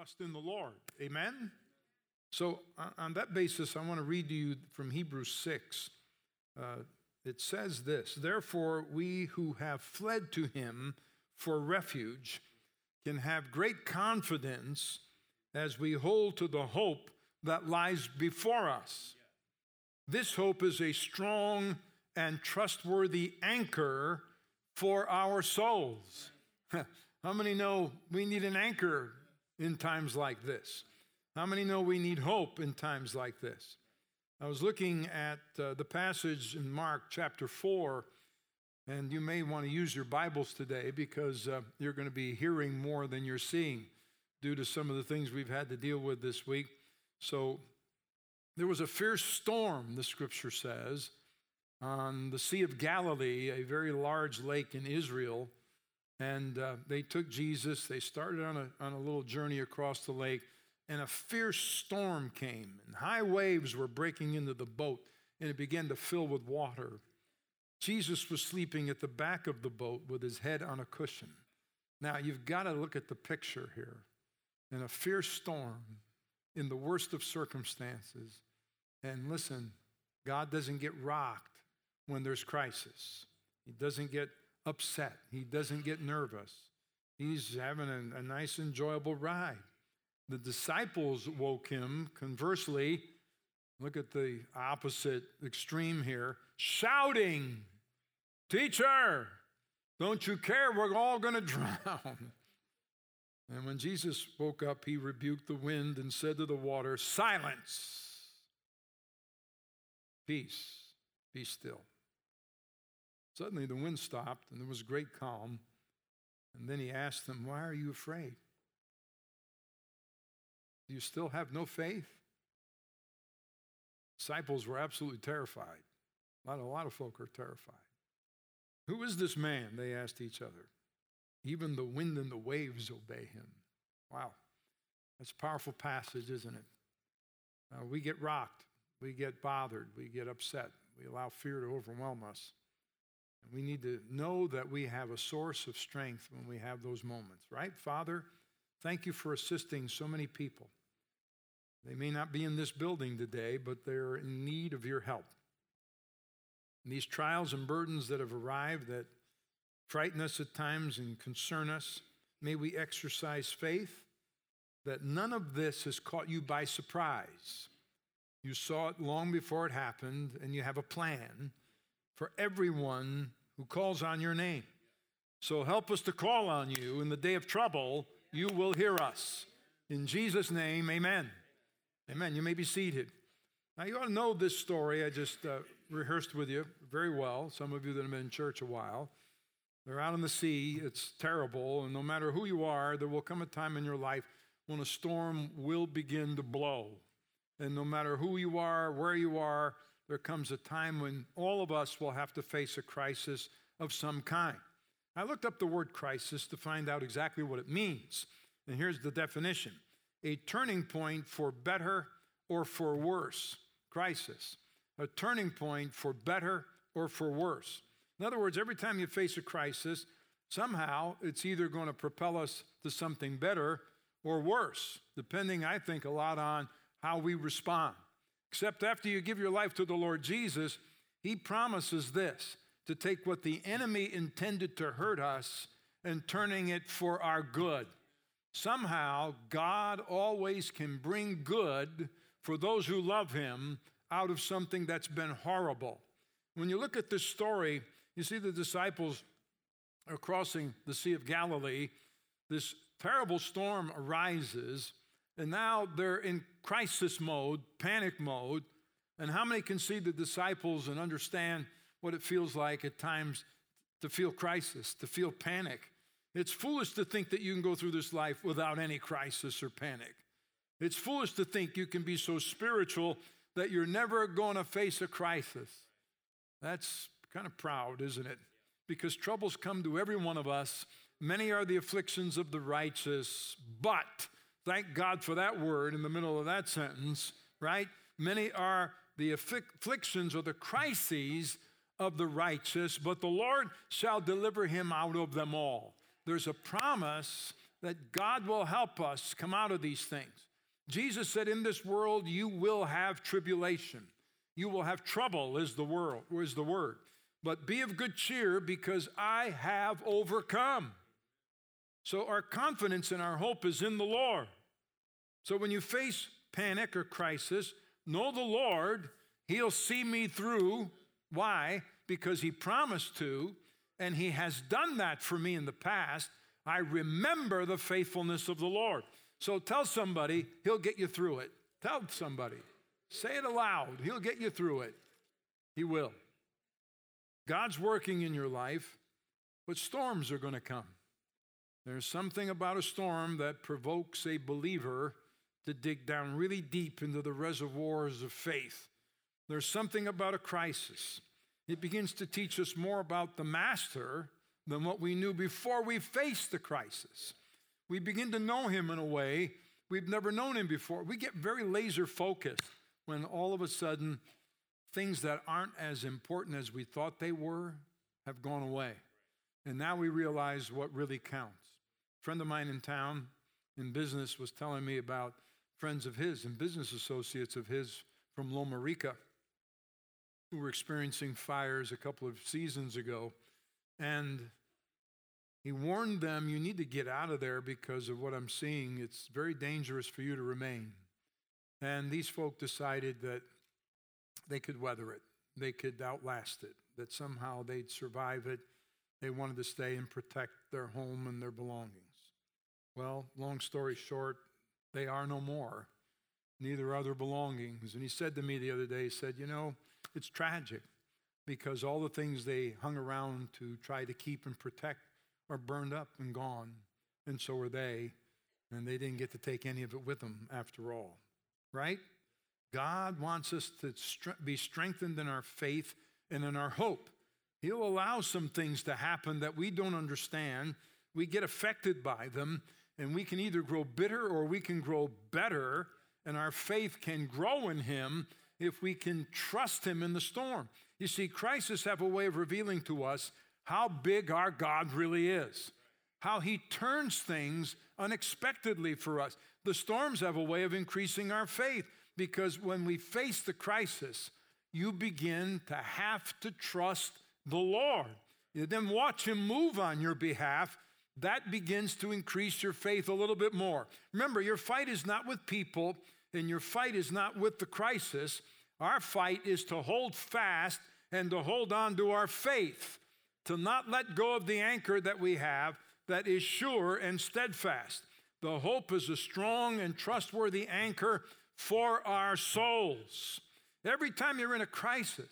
Trust in the Lord. Amen? So on that basis, I want to read to you from Hebrews 6. It says this, "Therefore we who have fled to him for refuge can have great confidence as we hold to the hope that lies before us. This hope is a strong and trustworthy anchor for our souls." How many know we need an anchor in times like this? How many know we need hope in times like this? I was looking at the passage in Mark chapter 4, and you may want to use your Bibles today because you're going to be hearing more than you're seeing due to some of the things we've had to deal with this week. So there was a fierce storm, the scripture says, on the Sea of Galilee, a very large lake in Israel. And they took Jesus, they started on a little journey across the lake, and a fierce storm came, and high waves were breaking into the boat, and it began to fill with water. Jesus was sleeping at the back of the boat with his head on a cushion. Now, you've got to look at the picture here. In a fierce storm, in the worst of circumstances, and listen, God doesn't get rocked when there's crisis. He doesn't get upset. He doesn't get nervous. He's having a nice, enjoyable ride. The disciples woke him. Conversely, look at the opposite extreme here, shouting, "Teacher, don't you care? We're all going to drown." And when Jesus woke up, he rebuked the wind and said to the water, "Silence, peace, be still." Suddenly the wind stopped and there was great calm. And then he asked them, "Why are you afraid? Do you still have no faith?" Disciples were absolutely terrified. A lot of folk are terrified. "Who is this man?" they asked each other. "Even the wind and the waves obey him." Wow, that's a powerful passage, isn't it? We get rocked, we get bothered, we get upset, we allow fear to overwhelm us. And we need to know that we have a source of strength when we have those moments, right? Father, thank you for assisting so many people. They may not be in this building today, but they're in need of your help. And these trials and burdens that have arrived that frighten us at times and concern us, may we exercise faith that none of this has caught you by surprise. You saw it long before it happened, and you have a plan for everyone who calls on your name. So help us to call on you in the day of trouble. You will hear us. In Jesus' name, amen. Amen. You may be seated. Now, you ought to know this story. I just rehearsed with you very well. Some of you that have been in church a while. They're out on the sea. It's terrible. And no matter who you are, there will come a time in your life when a storm will begin to blow. And no matter who you are, where you are, there comes a time when all of us will have to face a crisis of some kind. I looked up the word crisis to find out exactly what it means. And here's the definition: a turning point for better or for worse. Crisis. A turning point for better or for worse. In other words, every time you face a crisis, somehow it's either going to propel us to something better or worse, depending, I think, a lot on how we respond. Except after you give your life to the Lord Jesus, he promises this, to take what the enemy intended to hurt us and turning it for our good. Somehow, God always can bring good for those who love him out of something that's been horrible. When you look at this story, you see the disciples are crossing the Sea of Galilee. This terrible storm arises, and now they're in crisis mode, panic mode. And how many can see the disciples and understand what it feels like at times to feel crisis, to feel panic? It's foolish to think that you can go through this life without any crisis or panic. It's foolish to think you can be so spiritual that you're never going to face a crisis. That's kind of proud, isn't it? Because troubles come to every one of us. Many are the afflictions of the righteous, but thank God for that word in the middle of that sentence, right? Many are the afflictions or the crises of the righteous, but the Lord shall deliver him out of them all. There's a promise that God will help us come out of these things. Jesus said, in this world you will have tribulation. You will have trouble is the word. But be of good cheer because I have overcome. So our confidence and our hope is in the Lord. So when you face panic or crisis, know the Lord. He'll see me through. Why? Because he promised to, and he has done that for me in the past. I remember the faithfulness of the Lord. So tell somebody, he'll get you through it. Tell somebody. Say it aloud. He'll get you through it. He will. God's working in your life, but storms are going to come. There's something about a storm that provokes a believer to dig down really deep into the reservoirs of faith. There's something about a crisis. It begins to teach us more about the master than what we knew before we faced the crisis. We begin to know him in a way we've never known him before. We get very laser focused when all of a sudden things that aren't as important as we thought they were have gone away. And now we realize what really counts. A friend of mine in town in business was telling me about friends of his and business associates of his from Loma Rica who were experiencing fires a couple of seasons ago. And he warned them, you need to get out of there because of what I'm seeing. It's very dangerous for you to remain. And these folk decided that they could weather it. They could outlast it, that somehow they'd survive it. They wanted to stay and protect their home and their belongings. Well, long story short, they are no more. Neither are their belongings. And he said to me the other day, he said, it's tragic because all the things they hung around to try to keep and protect are burned up and gone. And so are they. And they didn't get to take any of it with them after all. Right? God wants us to be strengthened in our faith and in our hope. He'll allow some things to happen that we don't understand. We get affected by them, and we can either grow bitter or we can grow better, and our faith can grow in him if we can trust him in the storm. You see, crises have a way of revealing to us how big our God really is, how he turns things unexpectedly for us. The storms have a way of increasing our faith because when we face the crisis, you begin to have to trust the Lord. You then watch him move on your behalf. That begins to increase your faith a little bit more. Remember, your fight is not with people and your fight is not with the crisis. Our fight is to hold fast and to hold on to our faith, to not let go of the anchor that we have that is sure and steadfast. The hope is a strong and trustworthy anchor for our souls. Every time you're in a crisis,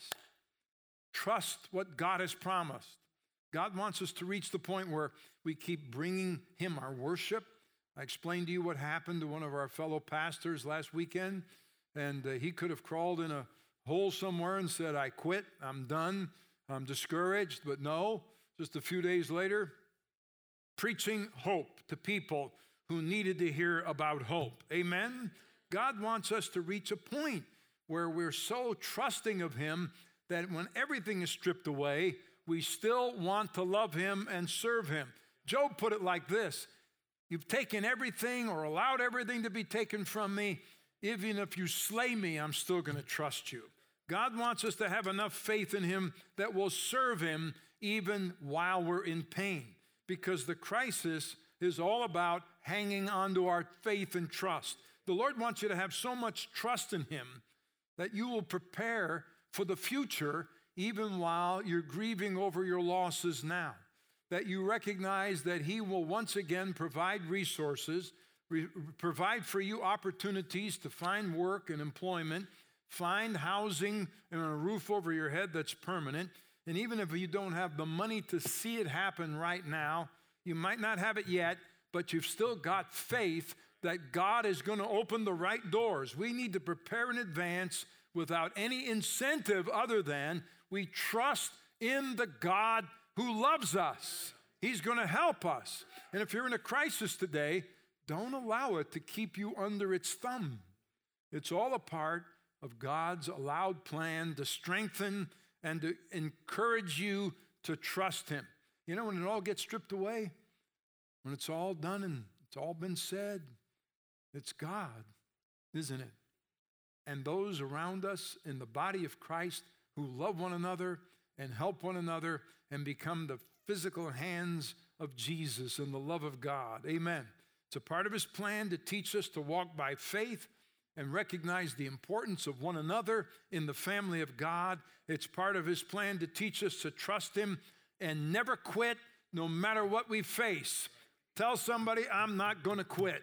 trust what God has promised. God wants us to reach the point where we keep bringing him our worship. I explained to you what happened to one of our fellow pastors last weekend, and he could have crawled in a hole somewhere and said, I quit, I'm done, I'm discouraged. But no, just a few days later, preaching hope to people who needed to hear about hope. Amen? God wants us to reach a point where we're so trusting of him that when everything is stripped away, we still want to love him and serve him. Job put it like this: you've taken everything or allowed everything to be taken from me. Even if you slay me, I'm still going to trust you. God wants us to have enough faith in him that we'll serve him even while we're in pain, because the crisis is all about hanging on to our faith and trust. The Lord wants you to have so much trust in him that you will prepare for the future even while you're grieving over your losses now. That you recognize that he will once again provide resources, provide for you opportunities to find work and employment, find housing and a roof over your head that's permanent. And even if you don't have the money to see it happen right now, you might not have it yet, but you've still got faith that God is going to open the right doors. We need to prepare in advance without any incentive other than we trust in the God who loves us. He's going to help us. And if you're in a crisis today, don't allow it to keep you under its thumb. It's all a part of God's allowed plan to strengthen and to encourage you to trust him. You know, when it all gets stripped away, when it's all done and It's all been said. It's God, isn't it? And those around us in the body of Christ who love one another and help one another and become the physical hands of Jesus and the love of God. Amen. It's a part of his plan to teach us to walk by faith and recognize the importance of one another in the family of God. It's part of his plan to teach us to trust him and never quit no matter what we face. Tell somebody, I'm not going to quit.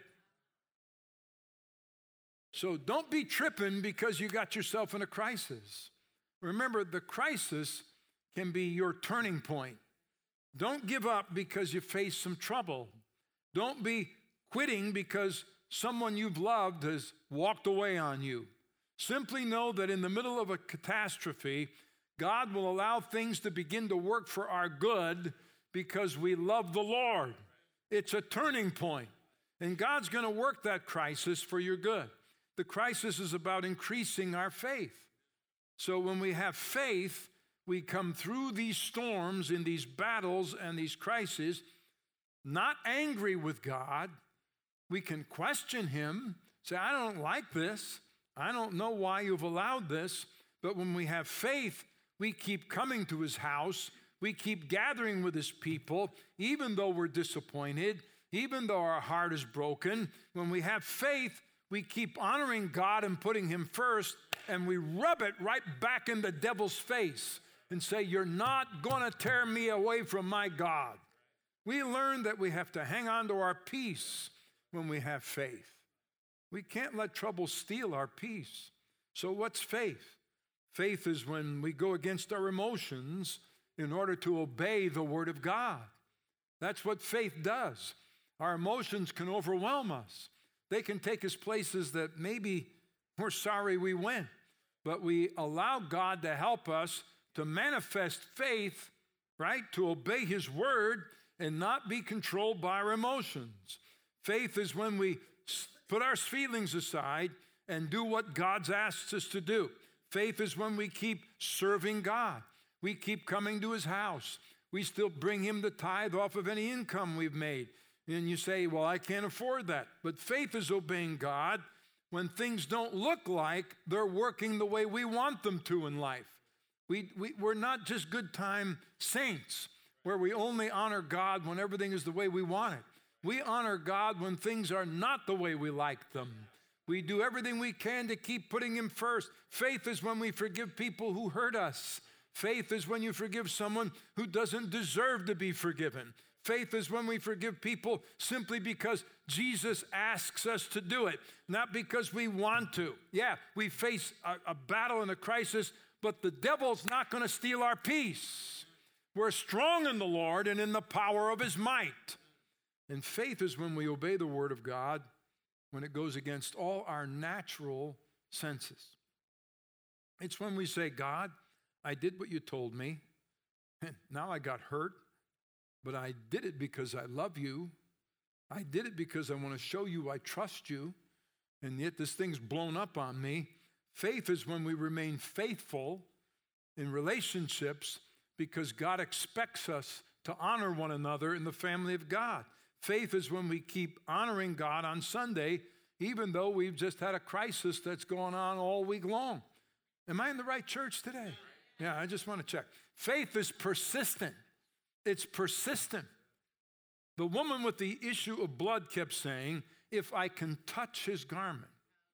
So don't be tripping because you got yourself in a crisis. Remember, the crisis can be your turning point. Don't give up because you face some trouble. Don't be quitting because someone you've loved has walked away on you. Simply know that in the middle of a catastrophe, God will allow things to begin to work for our good because we love the Lord. It's a turning point, and God's going to work that crisis for your good. The crisis is about increasing our faith. So when we have faith, we come through these storms and these battles and these crises, not angry with God. We can question him, say, I don't like this. I don't know why you've allowed this. But when we have faith, we keep coming to his house. We keep gathering with his people, even though we're disappointed, even though our heart is broken. When we have faith, we keep honoring God and putting him first, and we rub it right back in the devil's face and say, you're not going to tear me away from my God. We learn that we have to hang on to our peace when we have faith. We can't let trouble steal our peace. So what's faith? Faith is when we go against our emotions in order to obey the word of God. That's what faith does. Our emotions can overwhelm us. They can take us places that maybe we're sorry we went, but we allow God to help us to manifest faith, right? To obey his word and not be controlled by our emotions. Faith is when we put our feelings aside and do what God's asked us to do. Faith is when we keep serving God. We keep coming to his house. We still bring him the tithe off of any income we've made. And you say, well, I can't afford that. But faith is obeying God when things don't look like they're working the way we want them to in life. We're not just good time saints where we only honor God when everything is the way we want it. We honor God when things are not the way we like them. We do everything we can to keep putting him first. Faith is when we forgive people who hurt us. Faith is when you forgive someone who doesn't deserve to be forgiven. Faith is when we forgive people simply because Jesus asks us to do it, not because we want to. Yeah, we face a battle and a crisis, but the devil's not going to steal our peace. We're strong in the Lord and in the power of his might. And faith is when we obey the word of God, when it goes against all our natural senses. It's when we say, God, I did what you told me, and now I got hurt, but I did it because I love you. I did it because I want to show you I trust you, and yet this thing's blown up on me. Faith is when we remain faithful in relationships because God expects us to honor one another in the family of God. Faith is when we keep honoring God on Sunday, even though we've just had a crisis that's going on all week long. Am I in the right church today? Yeah, I just want to check. Faith is persistent. It's persistent. The woman with the issue of blood kept saying, if I can touch his garment,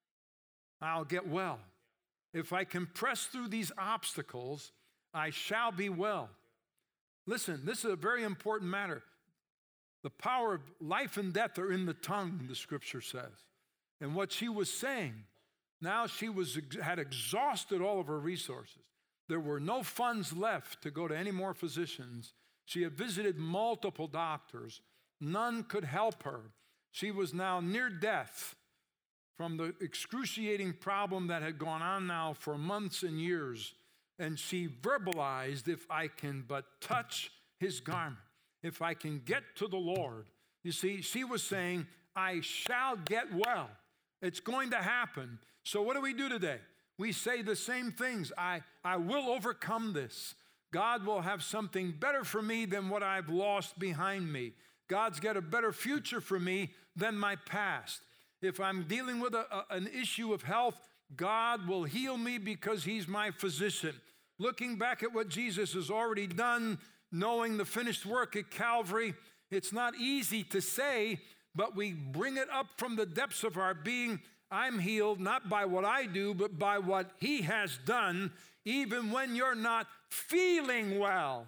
I'll get well. If I can press through these obstacles, I shall be well. Listen, this is a very important matter. The power of life and death are in the tongue, the scripture says. And what she was saying, now she had exhausted all of her resources. There were no funds left to go to any more physicians. She had visited multiple doctors. None could help her. She was now near death from the excruciating problem that had gone on now for months and years. And she verbalized, if I can but touch his garment, if I can get to the Lord. You see, she was saying, I shall get well. It's going to happen. So what do we do today? We say the same things. I will overcome this. God will have something better for me than what I've lost behind me. God's got a better future for me than my past. If I'm dealing with an issue of health, God will heal me because he's my physician. Looking back at what Jesus has already done, knowing the finished work at Calvary, it's not easy to say, but we bring it up from the depths of our being. I'm healed not by what I do, but by what he has done, even when you're not feeling well.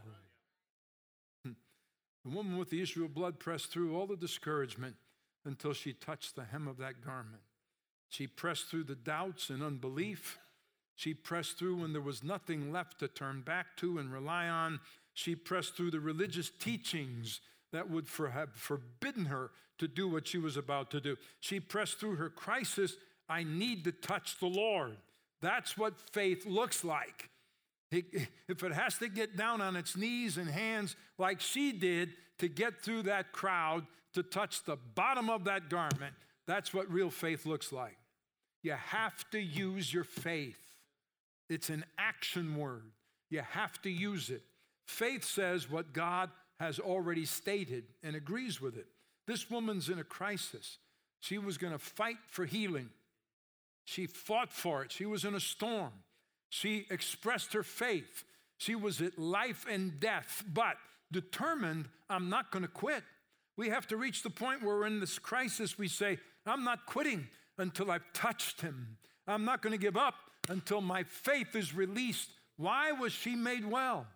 The woman with the issue of blood pressed through all the discouragement until she touched the hem of that garment. She pressed through the doubts and unbelief. She pressed through when there was nothing left to turn back to and rely on. She pressed through the religious teachings that would have forbidden her to do what she was about to do. She pressed through her crisis. I need to touch the Lord. That's what faith looks like. If it has to get down on its knees and hands like she did to get through that crowd, to touch the bottom of that garment, that's what real faith looks like. You have to use your faith. It's an action word. You have to use it. Faith says what God has already stated and agrees with it. This woman's in a crisis. She was going to fight for healing. She fought for it. She was in a storm. She expressed her faith. She was at life and death, but determined, I'm not going to quit. We have to reach the point where we're in this crisis. We say, I'm not quitting until I've touched him. I'm not going to give up until my faith is released. Why was she made well?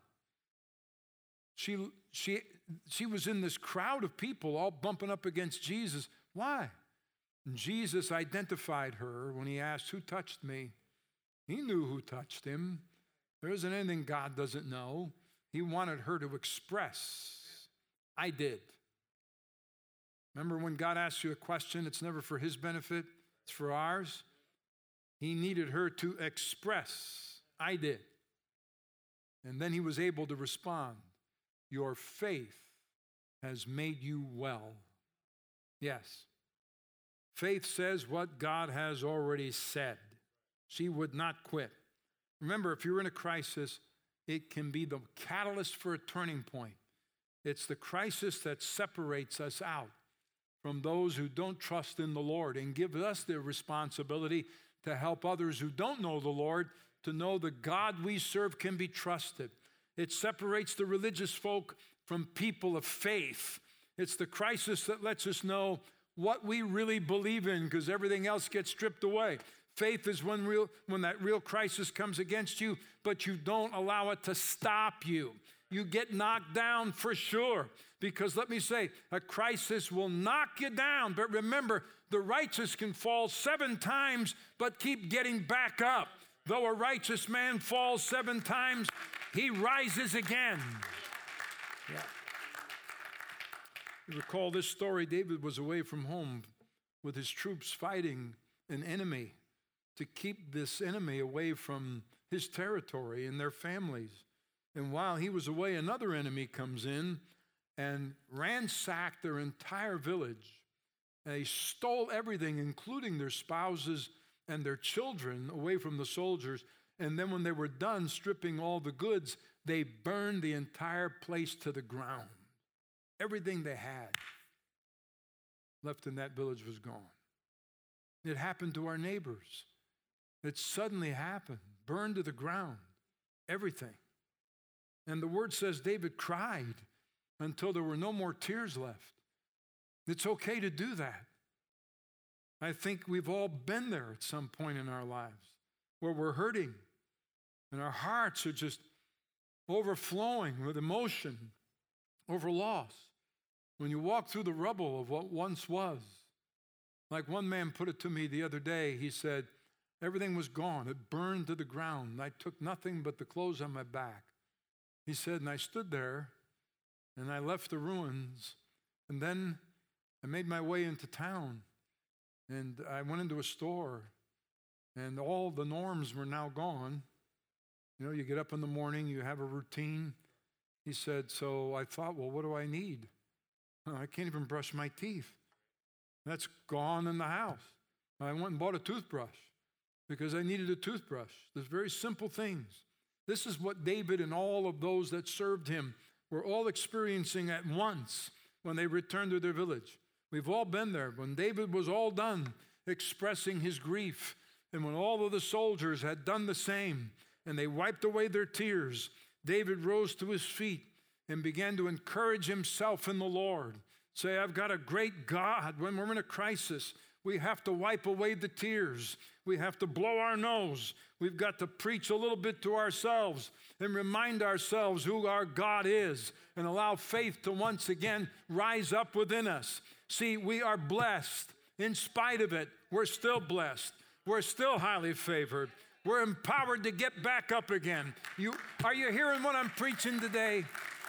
She was in this crowd of people all bumping up against Jesus. Why? And Jesus identified her when he asked, who touched me? He knew who touched him. There isn't anything God doesn't know. He wanted her to express, I did. Remember when God asks you a question, it's never for his benefit, it's for ours. He needed her to express, I did. And then he was able to respond, your faith has made you well. Yes. Faith says what God has already said. She would not quit. Remember, if you're in a crisis, it can be the catalyst for a turning point. It's the crisis that separates us out from those who don't trust in the Lord and gives us the responsibility to help others who don't know the Lord to know the God we serve can be trusted. It separates the religious folk from people of faith. It's the crisis that lets us know what we really believe in because everything else gets stripped away. Faith is when that real crisis comes against you, but you don't allow it to stop you. You get knocked down for sure. Because let me say, a crisis will knock you down. But remember, the righteous can fall 7 times, but keep getting back up. Though a righteous man falls 7 times, he rises again. Yeah. You recall this story, David was away from home with his troops fighting an enemy to keep this enemy away from his territory and their families. And while he was away, another enemy comes in and ransacked their entire village. And they stole everything, including their spouses and their children, away from the soldiers. And then when they were done stripping all the goods, they burned the entire place to the ground. Everything they had left in that village was gone. It happened to our neighbors. It suddenly happened, burned to the ground, everything. And the word says David cried until there were no more tears left. It's okay to do that. I think we've all been there at some point in our lives where we're hurting and our hearts are just overflowing with emotion over loss. When you walk through the rubble of what once was, like one man put it to me the other day, he said, everything was gone. It burned to the ground. I took nothing but the clothes on my back. He said, and I stood there, and I left the ruins, and then I made my way into town, and I went into a store, and all the norms were now gone. You know, you get up in the morning, you have a routine. He said, so I thought, well, what do I need? I can't even brush my teeth. That's gone in the house. I went and bought a toothbrush because I needed a toothbrush. There's very simple things. This is what David and all of those that served him were all experiencing at once when they returned to their village. We've all been there. When David was all done expressing his grief, and when all of the soldiers had done the same, and they wiped away their tears, David rose to his feet and began to encourage himself in the Lord. Say, I've got a great God. When we're in a crisis, we have to wipe away the tears. We have to blow our nose. We've got to preach a little bit to ourselves and remind ourselves who our God is and allow faith to once again rise up within us. See, we are blessed. In spite of it, we're still blessed. We're still highly favored. We're empowered to get back up again. Are you hearing what I'm preaching today?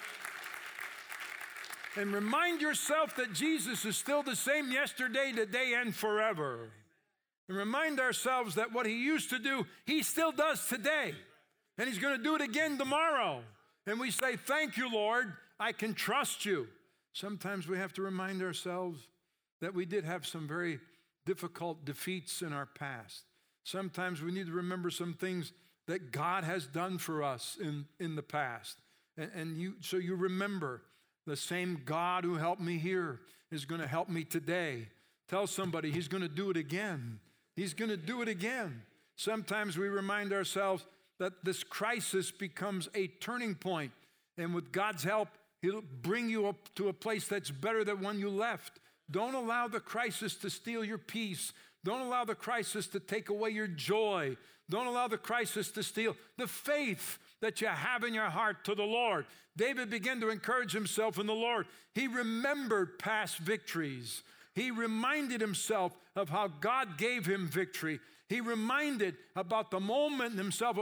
And remind yourself that Jesus is still the same yesterday, today, and forever. And remind ourselves that what he used to do, he still does today. And he's going to do it again tomorrow. And we say, thank you, Lord. I can trust you. Sometimes we have to remind ourselves that we did have some very difficult defeats in our past. Sometimes we need to remember some things that God has done for us in the past. So you remember the same God who helped me here is going to help me today. Tell somebody he's going to do it again. He's going to do it again. Sometimes we remind ourselves that this crisis becomes a turning point, and with God's help, he'll bring you up to a place that's better than when you left. Don't allow the crisis to steal your peace. Don't allow the crisis to take away your joy. Don't allow the crisis to steal the faith that you have in your heart to the Lord. David began to encourage himself in the Lord. He remembered past victories. He reminded himself of how God gave him victory. He reminded about the moment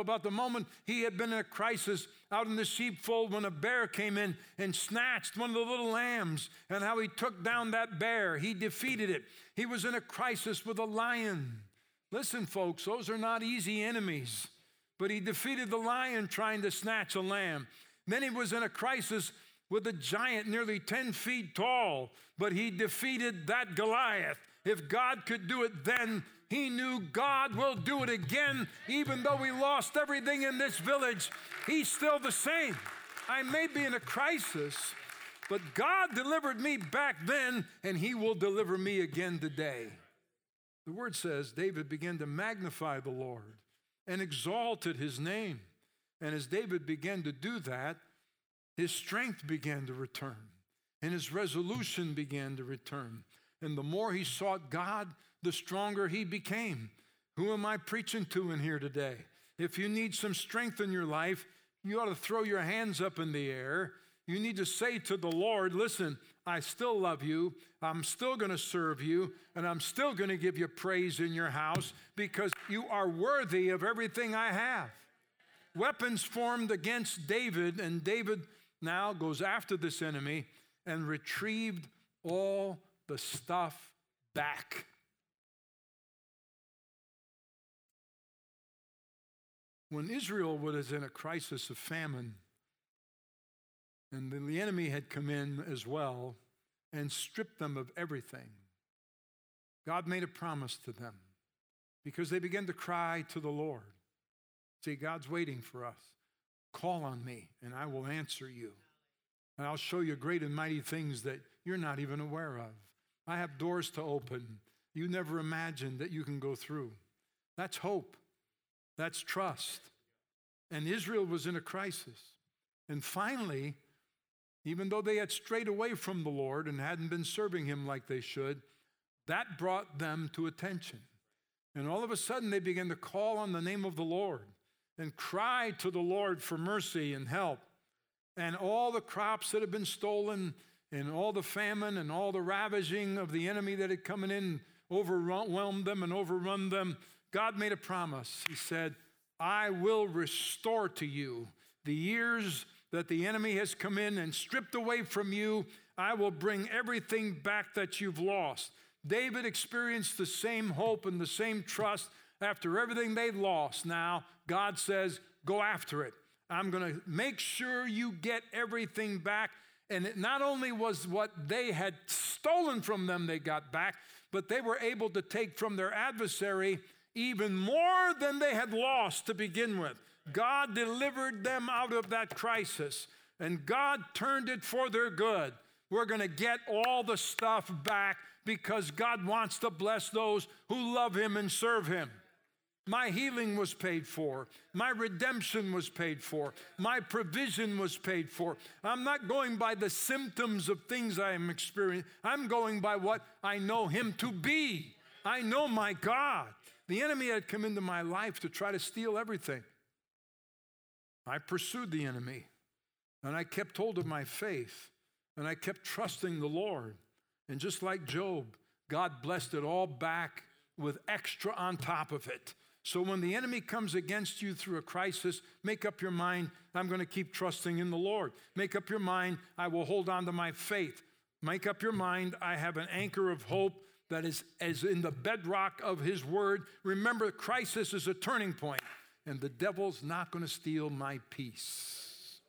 he had been in a crisis out in the sheepfold when a bear came in and snatched one of the little lambs, and how he took down that bear. He defeated it. He was in a crisis with a lion. Listen, folks, those are not easy enemies, but he defeated the lion trying to snatch a lamb. Then he was in a crisis with a giant nearly 10 feet tall, but he defeated that Goliath. If God could do it then, he knew God will do it again. Even though we lost everything in this village, he's still the same. I may be in a crisis, but God delivered me back then, and he will deliver me again today. The word says David began to magnify the Lord and exalted his name. And as David began to do that, his strength began to return, and his resolution began to return. And the more he sought God, the stronger he became. Who am I preaching to in here today? If you need some strength in your life, you ought to throw your hands up in the air. You need to say to the Lord, listen, I still love you. I'm still going to serve you, and I'm still going to give you praise in your house because you are worthy of everything I have. Weapons formed against David, and David now goes after this enemy and retrieved all the stuff back. When Israel was in a crisis of famine, and the enemy had come in as well and stripped them of everything, God made a promise to them because they began to cry to the Lord. See, God's waiting for us. Call on me, and I will answer you. And I'll show you great and mighty things that you're not even aware of. I have doors to open you never imagined that you can go through. That's hope. That's trust. And Israel was in a crisis. And finally, even though they had strayed away from the Lord and hadn't been serving him like they should, that brought them to attention. And all of a sudden, they began to call on the name of the Lord and cry to the Lord for mercy and help. And all the crops that had been stolen and all the famine and all the ravaging of the enemy that had come in overwhelmed them and overrun them, God made a promise. He said, I will restore to you the years that the enemy has come in and stripped away from you. I will bring everything back that you've lost. David experienced the same hope and the same trust after everything they lost. Now, God says, go after it. I'm going to make sure you get everything back. And it not only was what they had stolen from them they got back, but they were able to take from their adversary even more than they had lost to begin with. God delivered them out of that crisis, and God turned it for their good. We're going to get all the stuff back because God wants to bless those who love him and serve him. My healing was paid for. My redemption was paid for. My provision was paid for. I'm not going by the symptoms of things I am experiencing. I'm going by what I know him to be. I know my God. The enemy had come into my life to try to steal everything. I pursued the enemy, and I kept hold of my faith, and I kept trusting the Lord. And just like Job, God blessed it all back with extra on top of it. So when the enemy comes against you through a crisis, make up your mind, I'm going to keep trusting in the Lord. Make up your mind, I will hold on to my faith. Make up your mind, I have an anchor of hope that is as in the bedrock of his word. Remember, crisis is a turning point, and the devil's not going to steal my peace.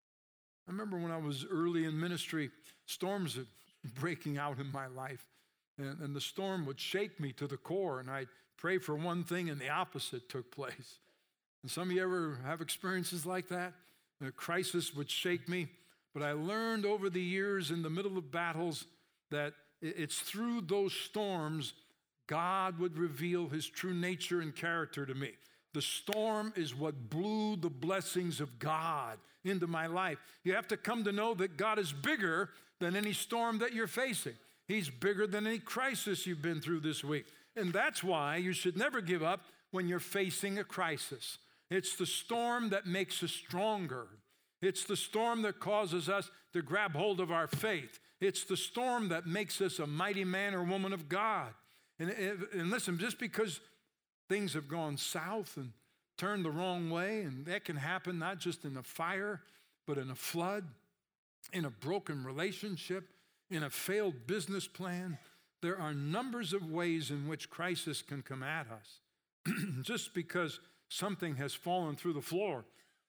I remember when I was early in ministry, storms were breaking out in my life, and the storm would shake me to the core, and I'd pray for one thing and the opposite took place. And some of you ever have experiences like that? A crisis would shake me. But I learned over the years in the middle of battles that it's through those storms God would reveal his true nature and character to me. The storm is what blew the blessings of God into my life. You have to come to know that God is bigger than any storm that you're facing. He's bigger than any crisis you've been through this week. And that's why you should never give up when you're facing a crisis. It's the storm that makes us stronger. It's the storm that causes us to grab hold of our faith. It's the storm that makes us a mighty man or woman of God. And listen, just because things have gone south and turned the wrong way, and that can happen not just in a fire, but in a flood, in a broken relationship, in a failed business plan. There are numbers of ways in which crisis can come at us. Just because something has fallen through the floor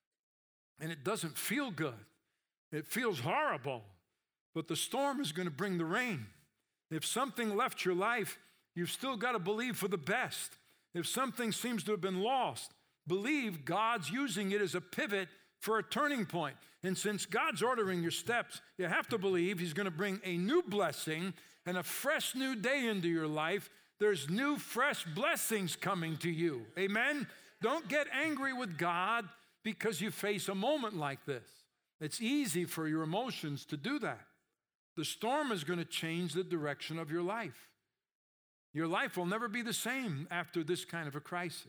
and it doesn't feel good, it feels horrible, but the storm is going to bring the rain. If something left your life, you've still got to believe for the best. If something seems to have been lost, believe God's using it as a pivot for a turning point. And since God's ordering your steps, you have to believe he's going to bring a new blessing and a fresh new day into your life. There's new, fresh blessings coming to you. Amen? Don't get angry with God because you face a moment like this. It's easy for your emotions to do that. The storm is going to change the direction of your life. Your life will never be the same after this kind of a crisis.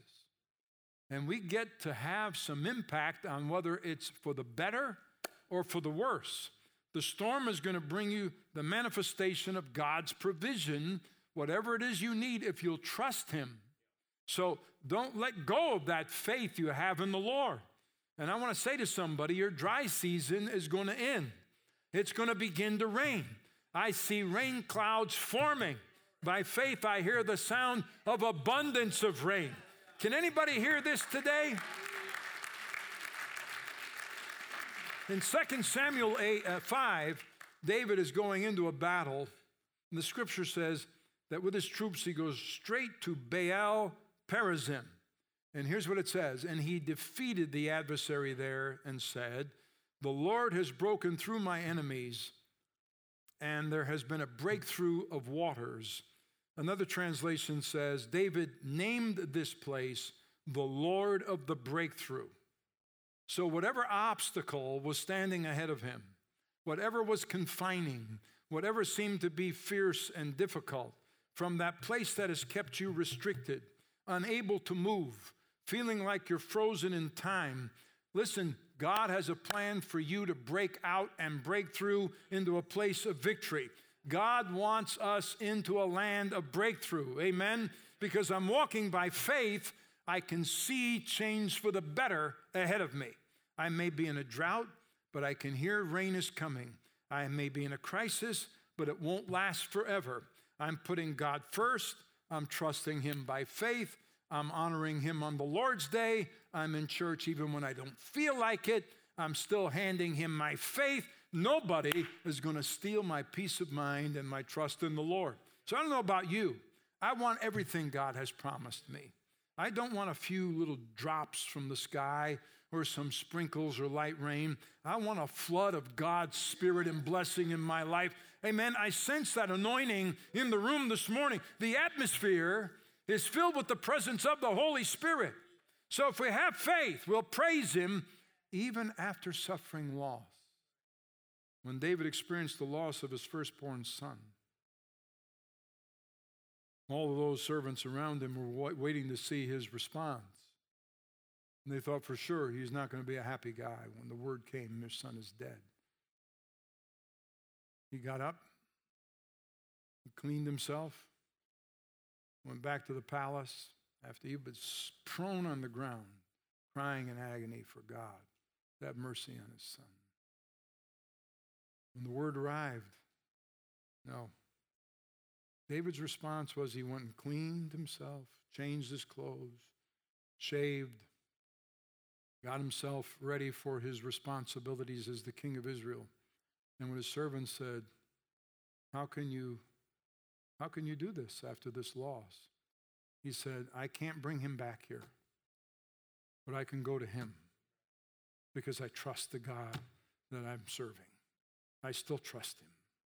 And we get to have some impact on whether it's for the better or for the worse. The storm is going to bring you the manifestation of God's provision, whatever it is you need, if you'll trust him. So don't let go of that faith you have in the Lord. And I want to say to somebody, your dry season is going to end. It's going to begin to rain. I see rain clouds forming. By faith, I hear the sound of abundance of rain. Can anybody hear this today? In 2 Samuel 5, David is going into a battle, and the scripture says that with his troops he goes straight to Baal Perazim. And here's what it says, and he defeated the adversary there and said, the Lord has broken through my enemies, and there has been a breakthrough of waters. Another translation says, David named this place the Lord of the breakthrough. So whatever obstacle was standing ahead of him, whatever was confining, whatever seemed to be fierce and difficult, from that place that has kept you restricted, unable to move, feeling like you're frozen in time, listen, God has a plan for you to break out and break through into a place of victory. God wants us into a land of breakthrough, amen? Because I'm walking by faith, I can see change for the better ahead of me. I may be in a drought, but I can hear rain is coming. I may be in a crisis, but it won't last forever. I'm putting God first. I'm trusting him by faith. I'm honoring him on the Lord's day. I'm in church even when I don't feel like it. I'm still handing him my faith. Nobody is going to steal my peace of mind and my trust in the Lord. So I don't know about you. I want everything God has promised me. I don't want a few little drops from the sky or some sprinkles or light rain. I want a flood of God's Spirit and blessing in my life. Amen. I sense that anointing in the room this morning. The atmosphere is filled with the presence of the Holy Spirit. So if we have faith, we'll praise Him even after suffering loss. When David experienced the loss of his firstborn son, all of those servants around him were waiting to see his response. And they thought for sure he's not going to be a happy guy when the word came, their son is dead. He got up, he cleaned himself, went back to the palace after he was prone on the ground, crying in agony for God to have mercy on his son. When the word arrived, no. David's response was he went and cleaned himself, changed his clothes, shaved, got himself ready for his responsibilities as the king of Israel. And when his servants said, how can you do this after this loss? He said, I can't bring him back here, but I can go to him because I trust the God that I'm serving. I still trust him.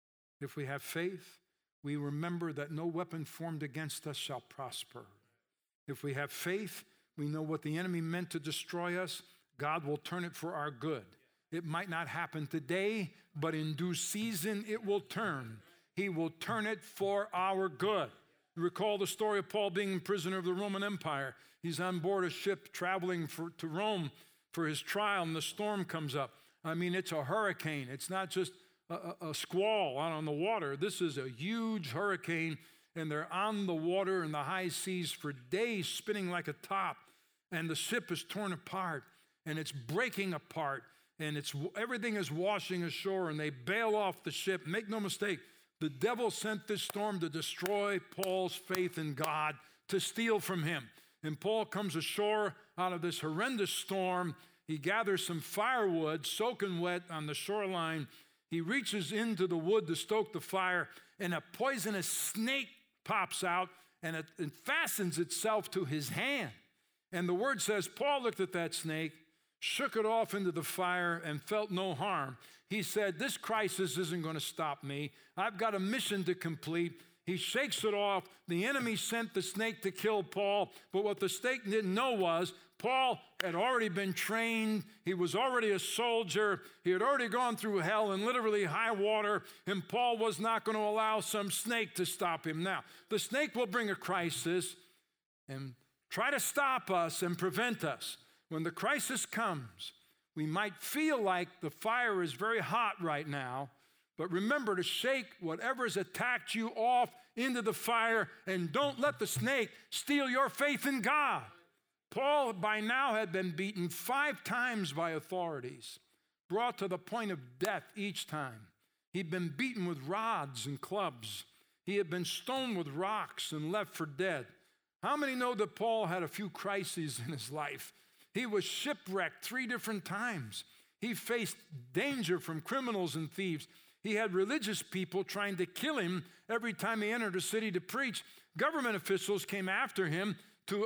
If we have faith, we remember that no weapon formed against us shall prosper. If we have faith, we know what the enemy meant to destroy us, God will turn it for our good. It might not happen today, but in due season it will turn. He will turn it for our good. You recall the story of Paul being prisoner of the Roman Empire. He's on board a ship traveling to Rome for his trial, and the storm comes up. I mean, it's a hurricane. It's not just a squall out on the water. This is a huge hurricane, and they're on the water in the high seas for days, spinning like a top, and the ship is torn apart, and it's breaking apart, and everything is washing ashore, and they bail off the ship. Make no mistake, the devil sent this storm to destroy Paul's faith in God, to steal from him. And Paul comes ashore out of this horrendous storm. He gathers some firewood, soaking wet on the shoreline. He reaches into the wood to stoke the fire, and a poisonous snake pops out, and it fastens itself to his hand. And the word says, Paul looked at that snake, shook it off into the fire, and felt no harm. He said, this crisis isn't going to stop me. I've got a mission to complete. He shakes it off. The enemy sent the snake to kill Paul, but what the snake didn't know was Paul had already been trained. He was already a soldier. He had already gone through hell and literally high water, and Paul was not going to allow some snake to stop him. Now, the snake will bring a crisis and try to stop us and prevent us. When the crisis comes, we might feel like the fire is very hot right now, but remember to shake whatever's attacked you off into the fire, and don't let the snake steal your faith in God. Paul by now had been beaten 5 times by authorities, brought to the point of death each time. He'd been beaten with rods and clubs. He had been stoned with rocks and left for dead. How many know that Paul had a few crises in his life? He was shipwrecked 3 different times. He faced danger from criminals and thieves. He had religious people trying to kill him every time he entered a city to preach. Government officials came after him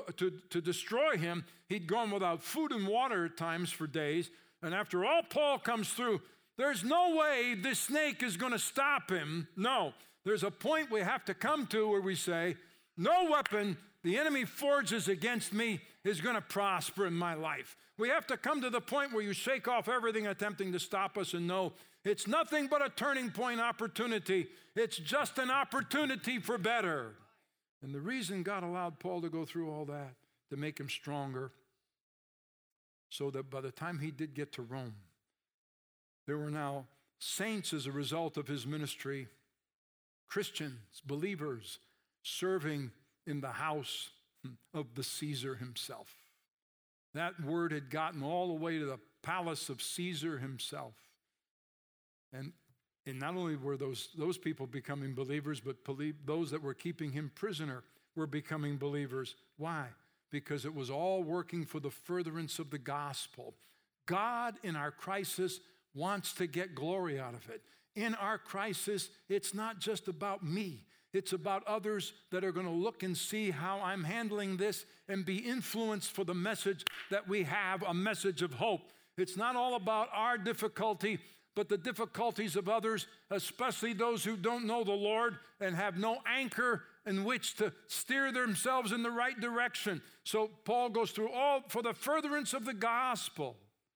to destroy him. He'd gone without food and water at times for days. And after all, Paul comes through. There's no way this snake is going to stop him. No, there's a point we have to come to where we say, no weapon the enemy forges against me is going to prosper in my life. We have to come to the point where you shake off everything attempting to stop us and know it's nothing but a turning point opportunity. It's just an opportunity for better. And the reason God allowed Paul to go through all that, to make him stronger, so that by the time he did get to Rome, there were now saints as a result of his ministry, Christians, believers, serving in the house of the Caesar himself. That word had gotten all the way to the palace of Caesar himself. And not only were those people becoming believers, but those that were keeping him prisoner were becoming believers. Why? Because it was all working for the furtherance of the gospel. God in our crisis wants to get glory out of it. In our crisis, it's not just about me. It's about others that are going to look and see how I'm handling this and be influenced for the message that we have, a message of hope. It's not all about our difficulty, but the difficulties of others, especially those who don't know the Lord and have no anchor in which to steer themselves in the right direction. So Paul goes through all for the furtherance of the gospel,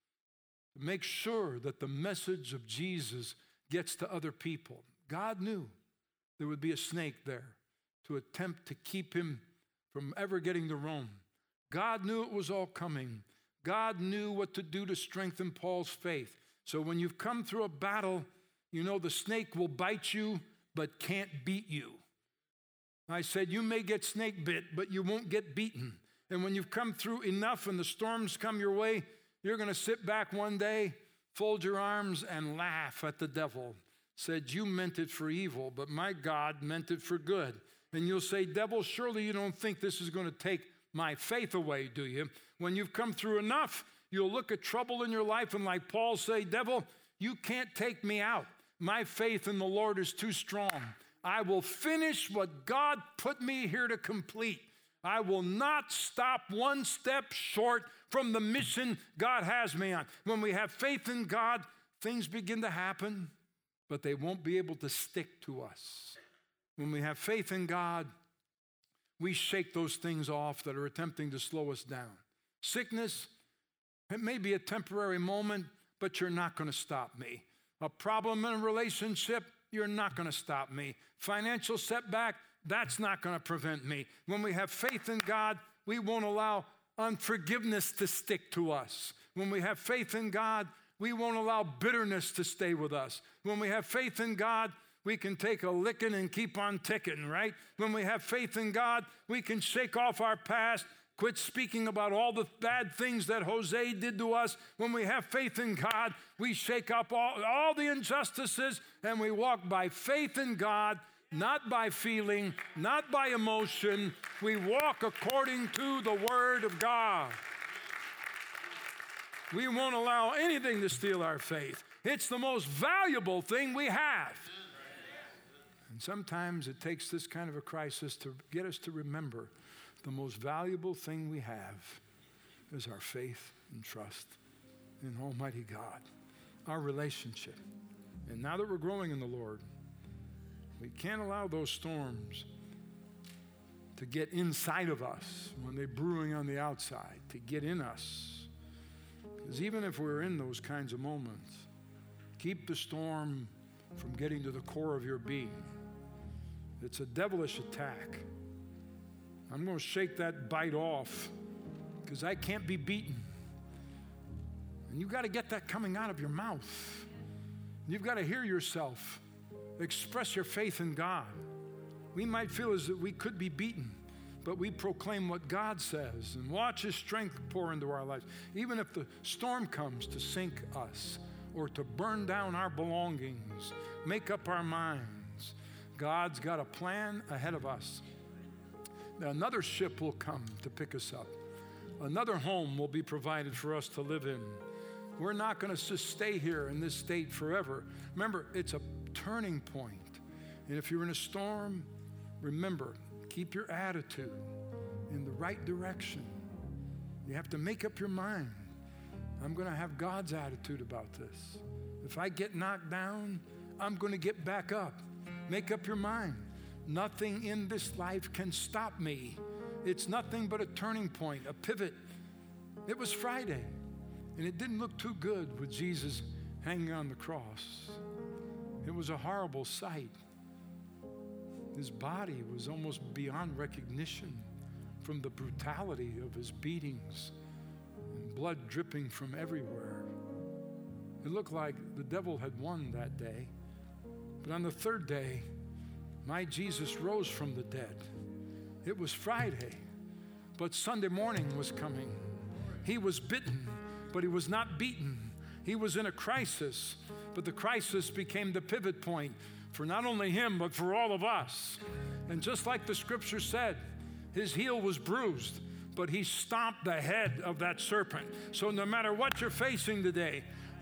to make sure that the message of Jesus gets to other people. God knew there would be a snake there to attempt to keep him from ever getting to Rome. God knew it was all coming. God knew what to do to strengthen Paul's faith. So when you've come through a battle, you know the snake will bite you but can't beat you. I said, you may get snake bit, but you won't get beaten. And when you've come through enough and the storms come your way, you're going to sit back one day, fold your arms, and laugh at the devil. Said, you meant it for evil, but my God meant it for good. And you'll say, devil, surely you don't think this is going to take my faith away, do you? When you've come through enough, you'll look at trouble in your life and like Paul say, devil, you can't take me out. My faith in the Lord is too strong. I will finish what God put me here to complete. I will not stop one step short from the mission God has me on. When we have faith in God, things begin to happen, but they won't be able to stick to us. When we have faith in God, we shake those things off that are attempting to slow us down. Sickness, it may be a temporary moment, but you're not going to stop me. A problem in a relationship, you're not going to stop me. Financial setback, that's not going to prevent me. When we have faith in God, we won't allow unforgiveness to stick to us. When we have faith in God, we won't allow bitterness to stay with us. When we have faith in God, we can take a licking and keep on ticking, right? When we have faith in God, we can shake off our past, quit speaking about all the bad things that Jose did to us. When we have faith in God, we shake up all the injustices and we walk by faith in God, not by feeling, not by emotion. We walk according to the Word of God. We won't allow anything to steal our faith. It's the most valuable thing we have. And sometimes it takes this kind of a crisis to get us to remember the most valuable thing we have is our faith and trust in Almighty God, our relationship. And now that we're growing in the Lord, we can't allow those storms to get inside of us when they're brewing on the outside, to get in us. Because even if we're in those kinds of moments, keep the storm from getting to the core of your being. It's a devilish attack. I'm going to shake that bite off because I can't be beaten. And you've got to get that coming out of your mouth. You've got to hear yourself express your faith in God. We might feel as if we could be beaten, but we proclaim what God says and watch His strength pour into our lives. Even if the storm comes to sink us or to burn down our belongings, make up our minds. God's got a plan ahead of us. Now, another ship will come to pick us up. Another home will be provided for us to live in. We're not going to just stay here in this state forever. Remember, it's a turning point. And if you're in a storm, remember, keep your attitude in the right direction. You have to make up your mind. I'm going to have God's attitude about this. If I get knocked down, I'm going to get back up. Make up your mind. Nothing in this life can stop me. It's nothing but a turning point, a pivot. It was Friday, and it didn't look too good with Jesus hanging on the cross. It was a horrible sight. His body was almost beyond recognition from the brutality of his beatings and blood dripping from everywhere. It looked like the devil had won that day. But on the third day, my Jesus rose from the dead. It was Friday, but Sunday morning was coming. He was bitten, but he was not beaten. He was in a crisis, but the crisis became the pivot point for not only him, but for all of us. And just like the scripture said, his heel was bruised, but he stomped the head of that serpent. So no matter what you're facing today,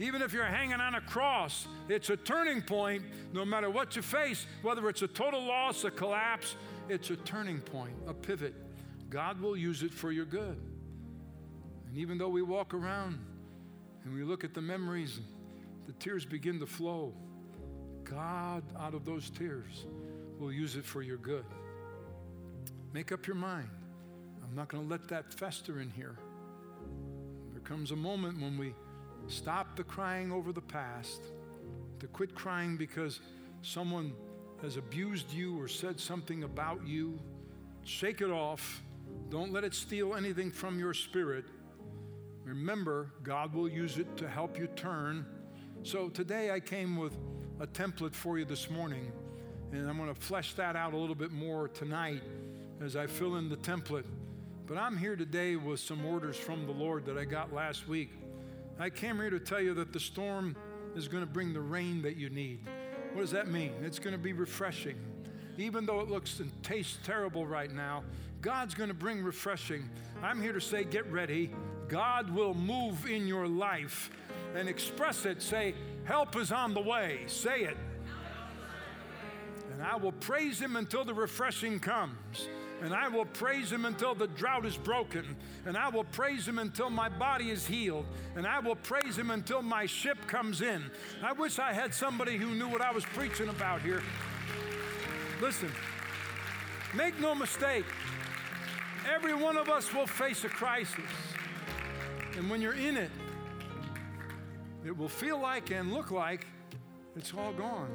Even if you're hanging on a cross, it's a turning point. No matter what you face, whether it's a total loss, a collapse, it's a turning point, a pivot. God will use it for your good. And even though we walk around and we look at the memories, the tears begin to flow, God, out of those tears, will use it for your good. Make up your mind. I'm not going to let that fester in here. There comes a moment when we stop the crying over the past, to quit crying because someone has abused you or said something about you. Shake it off. Don't let it steal anything from your spirit. Remember, God will use it to help you turn. So today I came with a template for you this morning, and I'm going to flesh that out a little bit more tonight as I fill in the template. But I'm here today with some orders from the Lord that I got last week. I came here to tell you that the storm is going to bring the rain that you need. What does that mean? It's going to be refreshing. Even though it looks and tastes terrible right now, God's going to bring refreshing. I'm here to say, get ready. God will move in your life, and express it. Say, help is on the way. Say it. And I will praise him until the refreshing comes. And I will praise him until the drought is broken. And I will praise him until my body is healed. And I will praise him until my ship comes in. I wish I had somebody who knew what I was preaching about here. Listen, make no mistake. Every one of us will face a crisis. And when you're in it, it will feel like and look like it's all gone.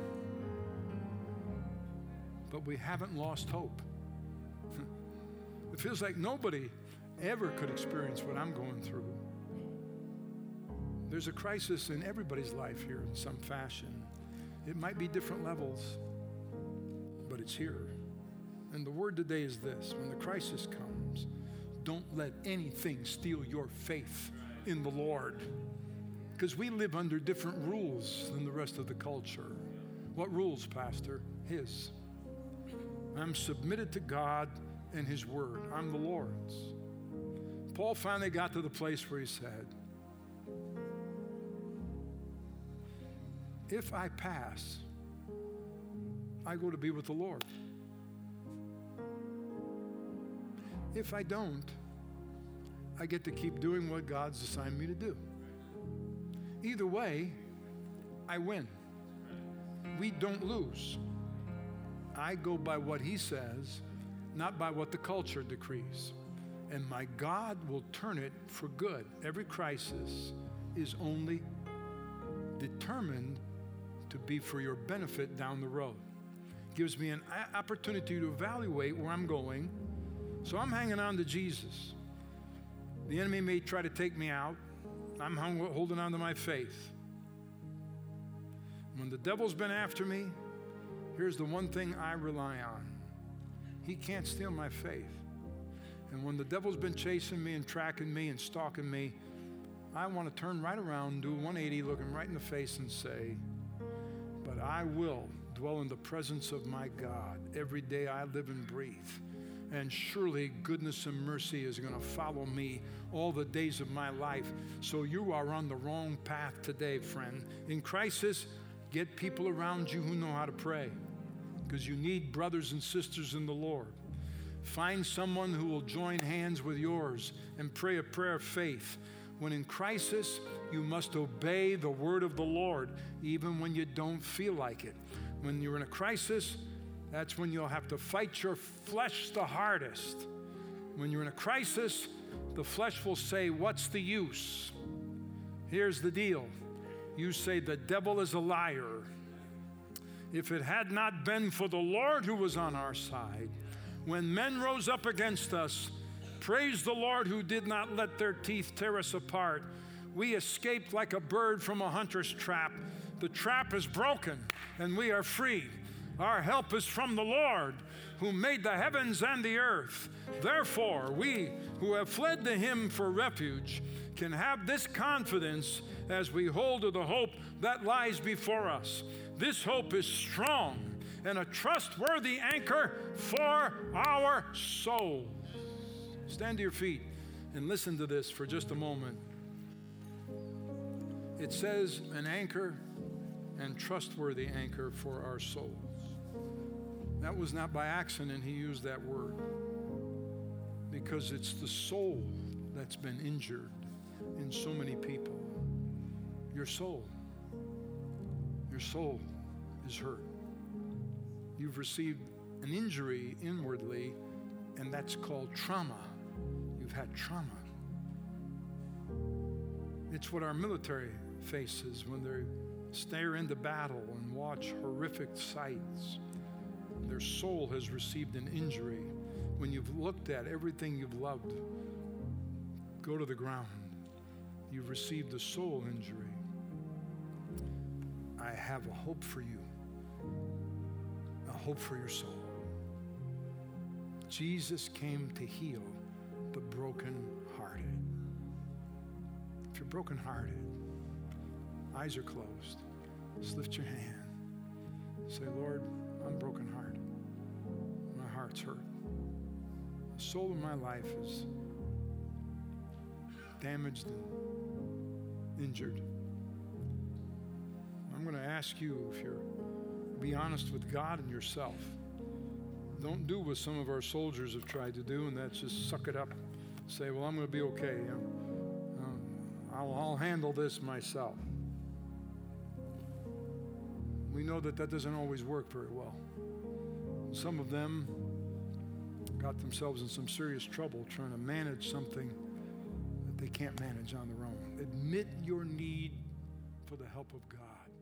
But we haven't lost hope. It feels like nobody ever could experience what I'm going through. There's a crisis in everybody's life here in some fashion. It might be different levels, but it's here. And the word today is this: when the crisis comes, don't let anything steal your faith in the Lord. Because we live under different rules than the rest of the culture. What rules, Pastor? His. I'm submitted to God and his word. I'm the Lord's. Paul finally got to the place where he said, if I pass, I go to be with the Lord. If I don't, I get to keep doing what God's assigned me to do. Either way, I win. We don't lose. I go by what he says, not by what the culture decrees. And my God will turn it for good. Every crisis is only determined to be for your benefit down the road. Gives me an opportunity to evaluate where I'm going. So I'm hanging on to Jesus. The enemy may try to take me out. I'm holding on to my faith. When the devil's been after me, here's the one thing I rely on. He can't steal my faith. And when the devil's been chasing me and tracking me and stalking me, I want to turn right around, do a 180, look him right in the face and say, but I will dwell in the presence of my God every day I live and breathe. And surely goodness and mercy is going to follow me all the days of my life. So you are on the wrong path today, friend. In crisis, get people around you who know how to pray, because you need brothers and sisters in the Lord. Find someone who will join hands with yours and pray a prayer of faith. When in crisis, you must obey the word of the Lord, even when you don't feel like it. When you're in a crisis, that's when you'll have to fight your flesh the hardest. When you're in a crisis, the flesh will say, what's the use? Here's the deal. You say, the devil is a liar. If it had not been for the Lord who was on our side, when men rose up against us, praise the Lord who did not let their teeth tear us apart. We escaped like a bird from a hunter's trap. The trap is broken and we are free. Our help is from the Lord who made the heavens and the earth. Therefore, we who have fled to him for refuge can have this confidence as we hold to the hope that lies before us. This hope is strong and a trustworthy anchor for our souls. Stand to your feet and listen to this for just a moment. It says an anchor and trustworthy anchor for our souls. That was not by accident he used that word, because it's the soul that's been injured in so many people. Your soul is hurt. You've received an injury inwardly, and that's called trauma. You've had trauma. It's what our military faces when they stare into battle and watch horrific sights. Their soul has received an injury. When you've looked at everything you've loved go to the ground, you've received a soul injury. I have a hope for you, a hope for your soul. Jesus came to heal the brokenhearted. If you're brokenhearted, eyes are closed, just lift your hand. Say, Lord, I'm brokenhearted. My heart's hurt. The soul of my life is damaged and injured. I'm going to ask you, if you're, be honest with God and yourself. Don't do what some of our soldiers have tried to do, and that's just suck it up. Say, well, I'm going to be okay. I'll handle this myself. We know that doesn't always work very well. Some of them got themselves in some serious trouble trying to manage something that they can't manage on their own. Admit your need for the help of God.